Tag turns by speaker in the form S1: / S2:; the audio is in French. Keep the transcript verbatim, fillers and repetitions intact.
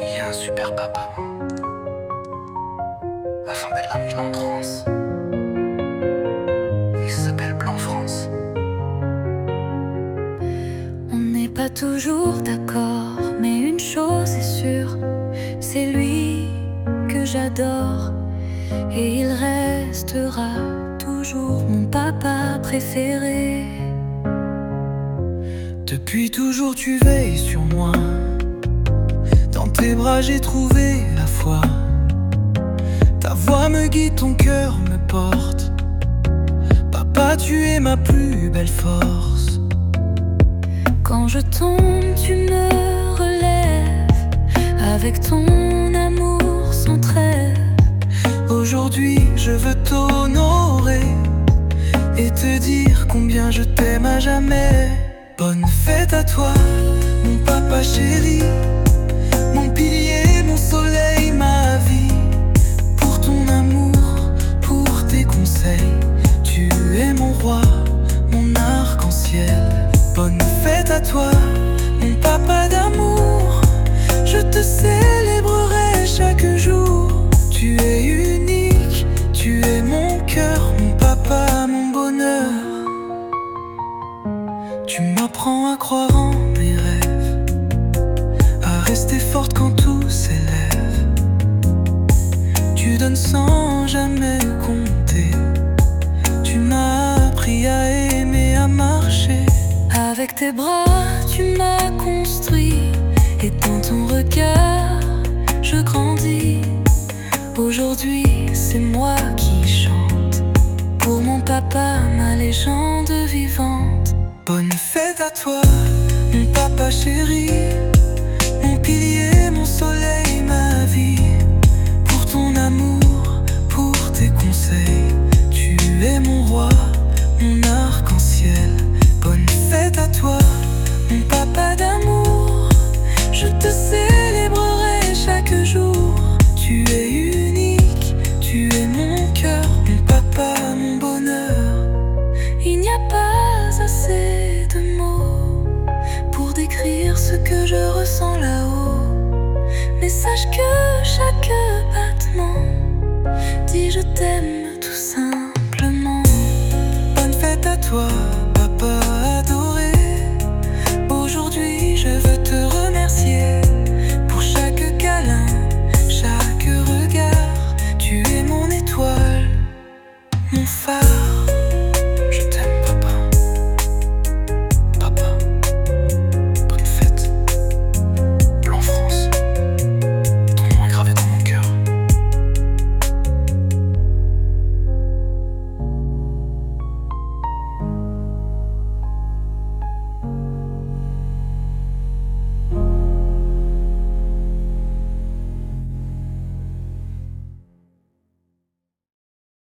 S1: y a un super papa. La fin belle l'a mis en transe. Il s'appelle Blanc France.
S2: On n'est pas toujours d'accord, mais une chose est sûre, c'est lui que j'adore. Et il restera toujours mon papa préféré.
S3: Depuis toujours tu veilles sur moi. Dans tes bras j'ai trouvé la foi. Ta voix me guide, ton cœur me porte. Papa, tu es ma plus belle force.
S2: Quand je tombe, tu me relèves avec ton amour sans trêve.
S3: Aujourd'hui je veux t'honorer et te dire combien je t'aime à jamais. Bonne fête à toi, mon papa chéri, mon pilier, mon soleil, ma vie. Pour ton amour, pour tes conseils, tu es mon roi, mon arc-en-ciel. Bonne fête à toi, mon papa d'amour, je te célébrerai chaque jour. Tu es unique, tu es mon cœur, mon papa, mon bonheur. Tu m'apprends à croire en mes rêves, à rester forte quand tout s'élève. Tu donnes sans jamais compter. Tu m'as appris à aimer, à marcher.
S2: Avec tes bras, tu m'as construit, et dans ton regard, je grandis. Aujourd'hui, c'est moi qui chante pour mon papa, ma légende vivante.
S3: Bonne fête à toi, mon papa chéri, mon pilier, mon soleil, ma vie. Pour ton amour, pour tes conseils, tu es mon roi, mon arc-en-ciel. Bonne fête à toi, mon papa d'amour, je te célébrerai chaque jour. Tu es unique, tu es mon cœur, mon papa, mon bonheur.
S2: Il n'y a pas assez de mots pour décrire ce que je ressens là-haut, mais sache que chaque battement dit je t'aime.